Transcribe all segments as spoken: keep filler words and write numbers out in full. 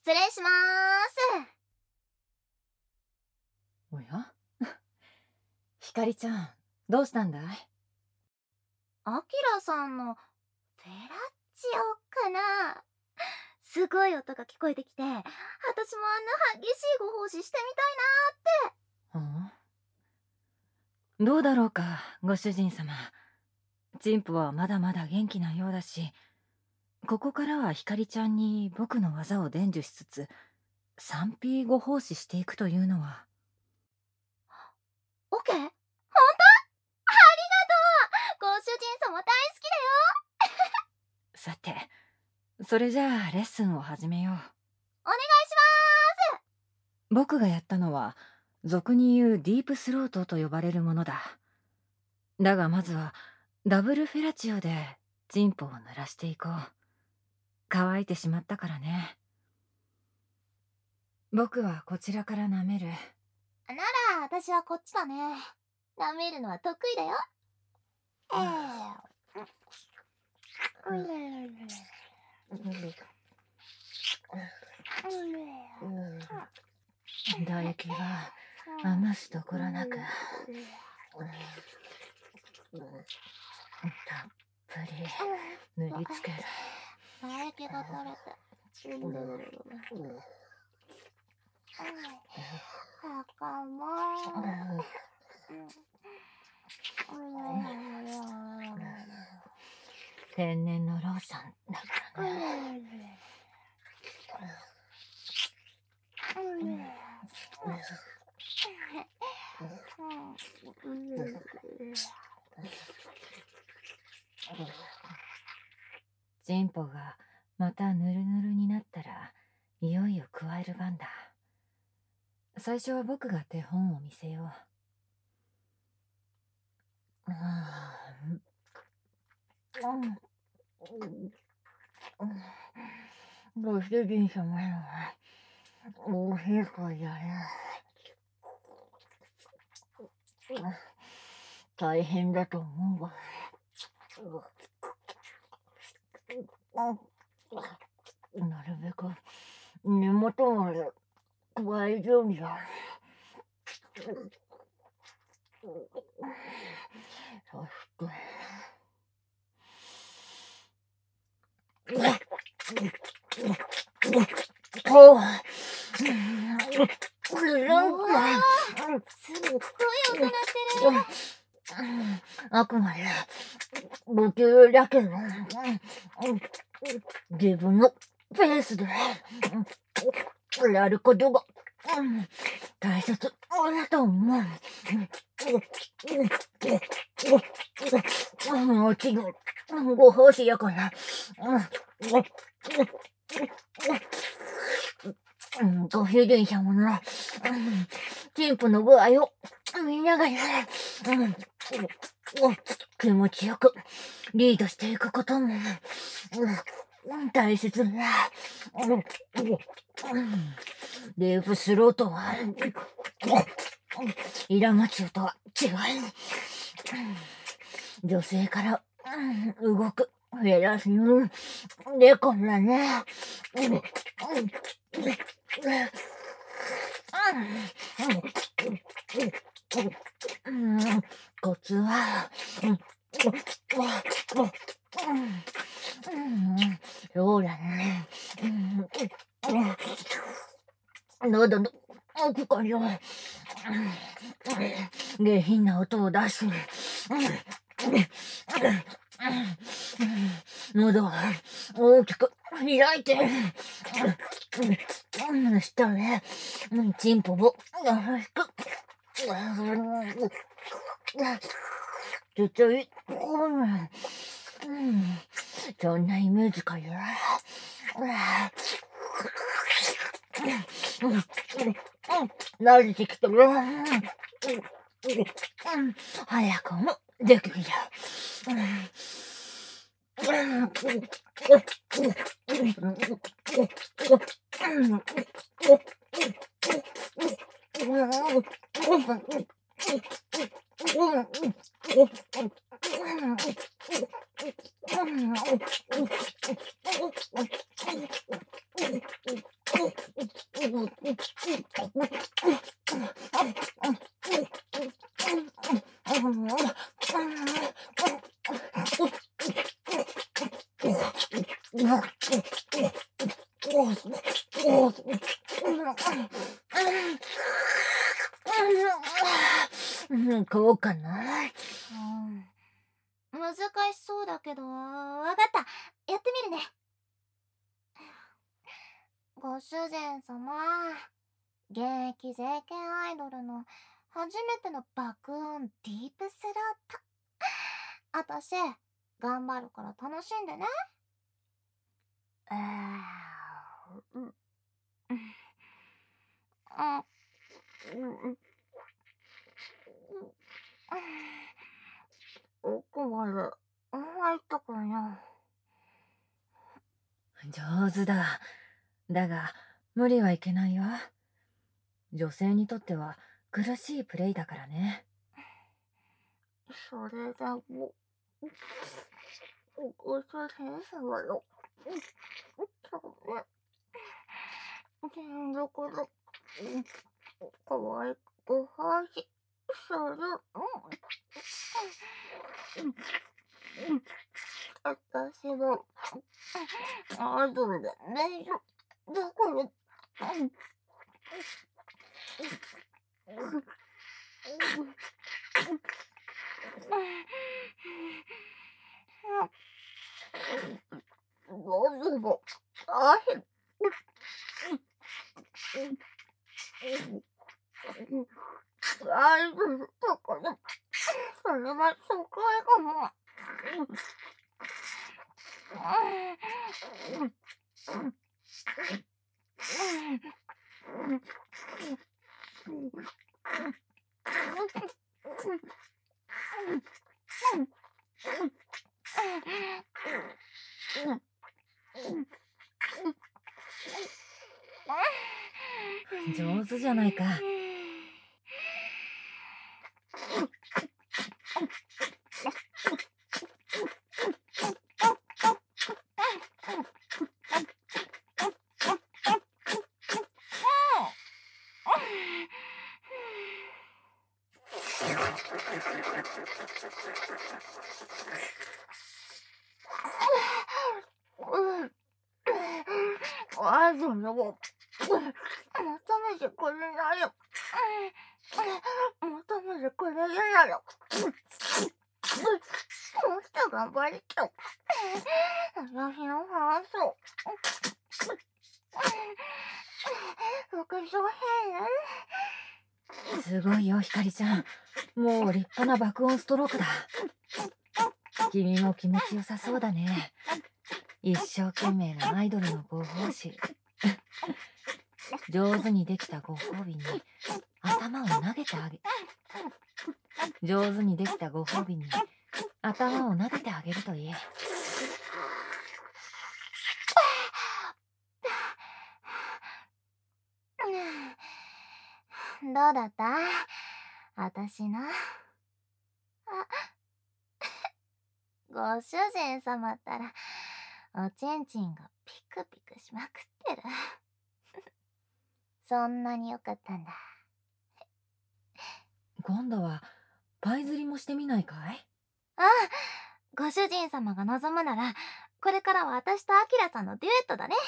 失礼しまーす。 おやひかりちゃん、どうしたんだい？ アキラさんのフェラッチオかな。すごい音が聞こえてきて、私もあんな激しいご奉仕してみたいなーって。 うん、どうだろうか、ご主人様。チンポはまだまだ元気なようだし、ここからはひかりちゃんに僕の技を伝授しつつ、賛否ご奉仕していくというのは。 オッケー？ほんと？ありがとう！ご主人様大好きだよ。 さて、それじゃあレッスンを始めよう。 お願いしまーす。 僕がやったのは、俗に言うディープスロートと呼ばれるものだ。だがまずは、ダブルフェラチオでチンポを濡らしていこう。乾いてしまったからね。僕はこちらから舐める。 なら私はこっちだね。舐めるのは得意だよ。えー、唾液が余すところなくたっぷり塗りつける。 唾液が取れて。あかんもん。 天然のローションだからね。チンポがまたぬるぬるになったら、いよいよ加える番だ。最初は僕が手本を見せよう。ご主人様のおへこだね。大変だと思うわ。なるべく根元まで加えるようにだ。そしておう、 すっごい音鳴ってる。 あくまでご給だけど、自分のペースでやることが大切だと思う。もちろんご奉仕やから、ご主人様のチンポの具合を見ながら、気持ちよくリードしていくことも大切だ。デープスロートはイラマチュウとは違い、女性から動くフェラシン猫だね。コツはそうだね。喉の奥から下品な音を出し、喉を大きく開いて、下でチンポをよろしく。ちょちょい、そんなイメージかよ。慣れてきたら早くもできるよ。 うんこうかな。 うん、難しそうだけど、わかった。やってみるね。ご主人様、現役 ジェーケー アイドルの初めての爆音ディープスロート。あたし、頑張るから楽しんでね。あーうんあうん奥まで入ったかな。 上手だ。だが、無理はいけないよ。女性にとっては苦しいプレイだからね。 それでも、ご主人様よ。そうね。全力で、可愛くおはしする。私も、アイドルで練習だから、どうぞも、あい、アイドルだから、それは初回かも。 上手じゃないか。 アイドルを求めてくれないよ。求めてくれるなら、もっと頑張りたい。私のファン層。副賞編。 すごいよ、ひかりちゃん。もう立派な爆音ストロークだ。君も気持ちよさそうだね。一生懸命なアイドルのご奉仕。上手にできたご褒美に頭を投げてあげ上手にできたご褒美に頭を投げてあげるといい。 どうだった？あたしの。あ、ご主人様ったら、おちんちんがピクピクしまくってる。そんなに良かったんだ。 今度はパイ釣りもしてみないかい？ ああ、ご主人様が望むなら、これからは私とアキラさんのデュエットだね。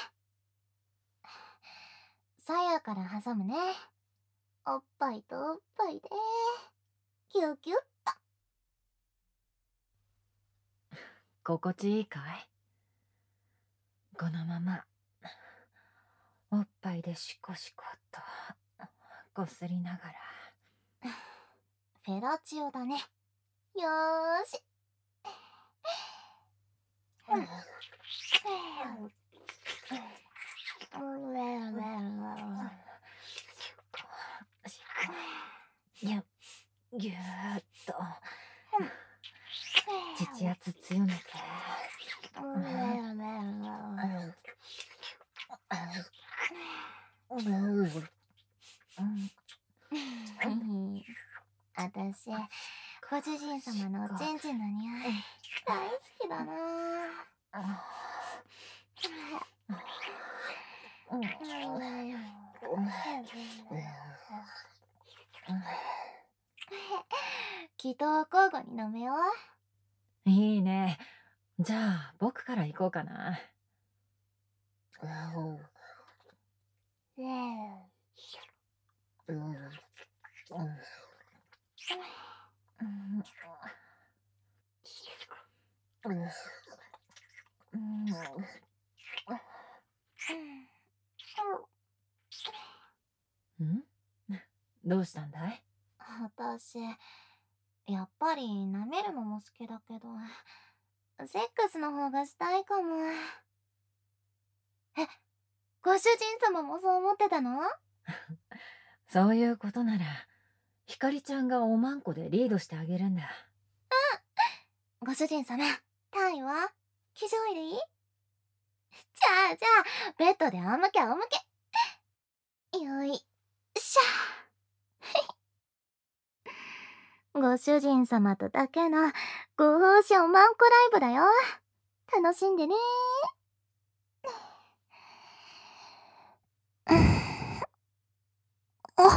左右から挟むね。おっぱいとおっぱいで、キュキュッと。 心地いいかい？このままおっぱいでシコシコっとこすりながら。 フェラチオだね。よーし。 ぎゅぎゅーっと乳圧強めて。 あたし、ご主人様のおちんちんの匂い大好きだな。気と交互に飲めよう。 いいね。じゃあ僕から行こうかな。 んどうしたんだい？ 私、やっぱり舐めるのも好きだけど、セックスの方がしたいかも。え、ご主人様もそう思ってたの？ そういうことなら、ひかりちゃんがおまんこでリードしてあげるんだ。 ご主人様、タイは騎乗位でいい？じゃあじゃあ、ベッドで仰向け仰向け。よいしょ。ご主人様とだけのご奉仕おまんこライブだよ。楽しんでねー。お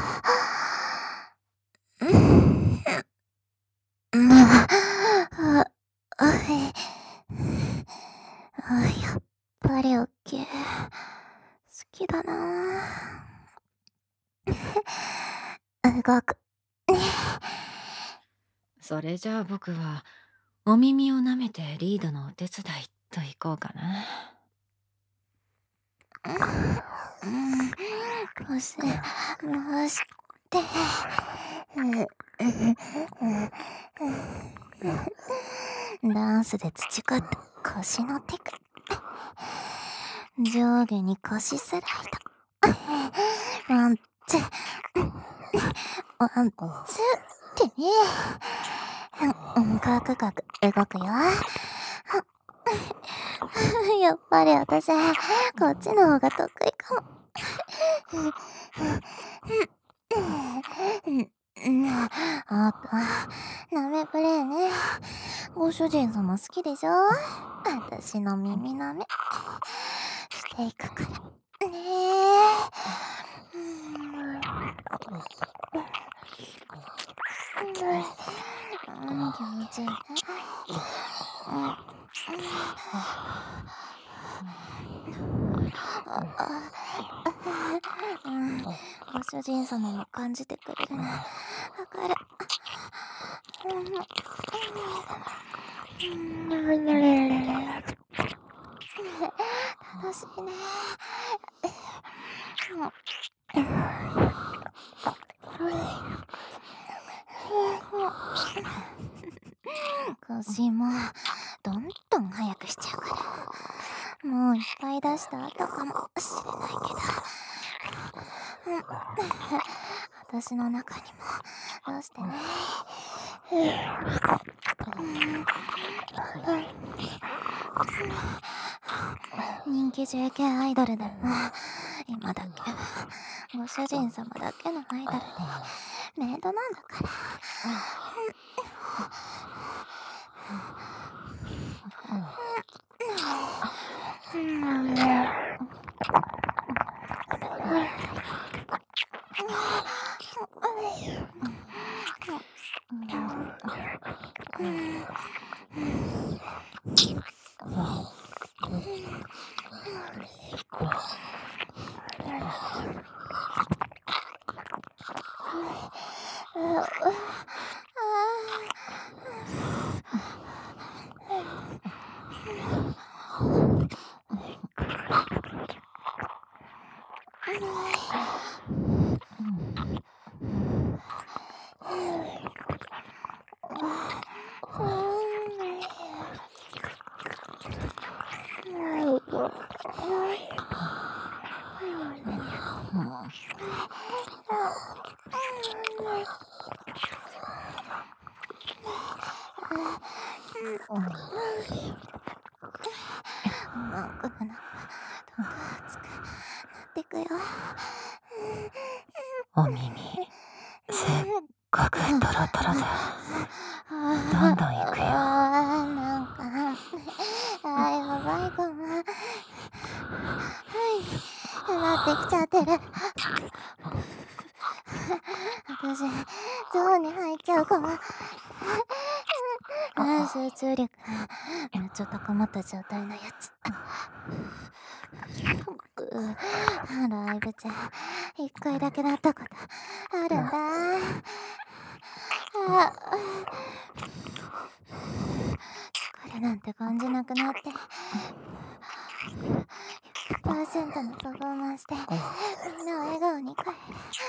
ああやっぱりオッケー。好きだなぁ。動く。 それじゃあ僕は、お耳を舐めてリードのお手伝いと行こうかな。 うん、腰回して。ダンスで培った腰のテク。上下に腰スライド。ワン、ツー。ワン、ツーってね。カクカク動くよ。やっぱり私、こっちの方が得意かも。あと、舐めプレイね。ご主人様好きでしょ？私の耳舐めしていくからねえ。うん、気持ちいいね。うん、ご主人様も感じてくれるのわかる。楽しいね。腰もどんどん早くしちゃうから、もういっぱい出した後かもしれないけど、うん、私の中にもどうしてね。人気 ジェーケー アイドルでも今だけご主人様だけのアイドルでメイドなんだから。 お耳、せっかくトロトロで、どんどんいくよ。 なんか、あ、やばいかも。はい、なってきちゃってる。私、ゾーンに入っちゃうかも。集中力めっちゃ高まった状態のやつ。 ライブ中一回だけなったことあるんだ。あ疲れなんて感じなくなってひゃくパーセントのパフォーマンスでみんなを笑顔に変える。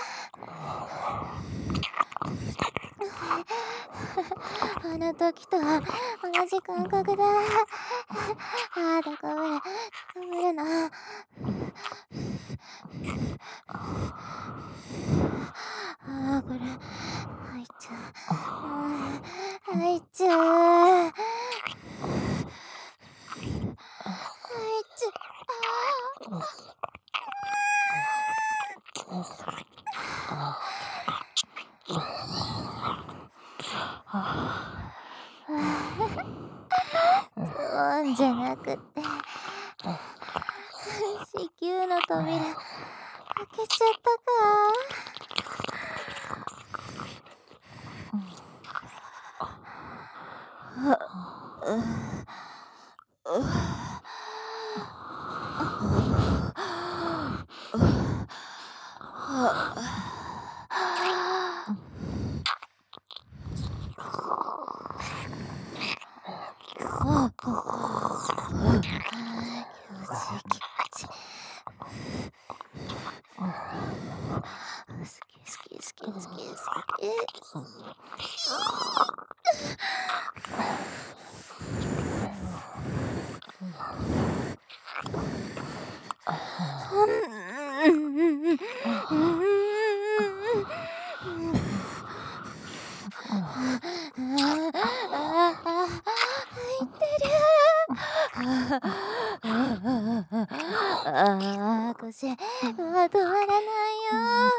あの時と同じ感覚だ。ああ、高ぶる高ぶるな。ああ、これ入っちゃう。うん、入っちゃう。入っちゃう。うんじゃなくって子宮の扉開けちゃったか。ああ、腰は止まらないよ。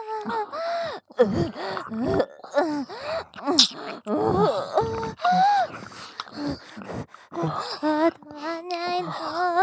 あ、止まんないの。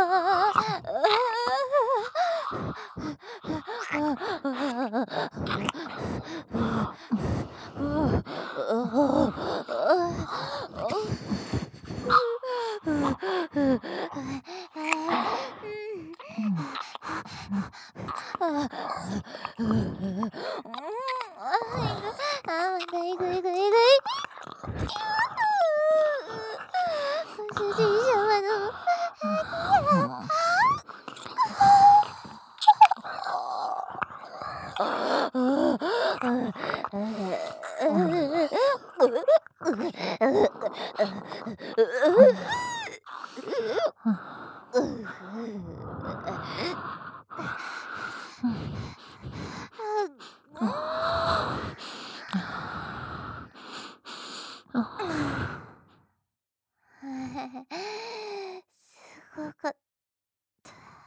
ご主人様のすごかった。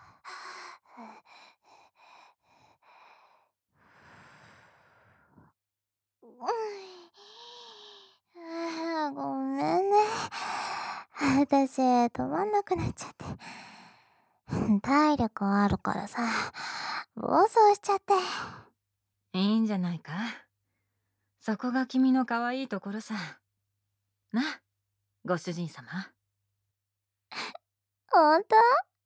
ああ、ごめんね。私、止まんなくなっちゃって。体力あるからさ、暴走しちゃって。 いいんじゃないか。そこが君の可愛いところさ。な、ご主人様。 ほんと？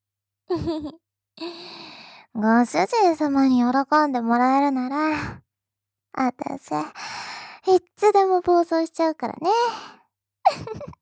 ご主人様に喜んでもらえるなら、あたし、いっつでも暴走しちゃうからね。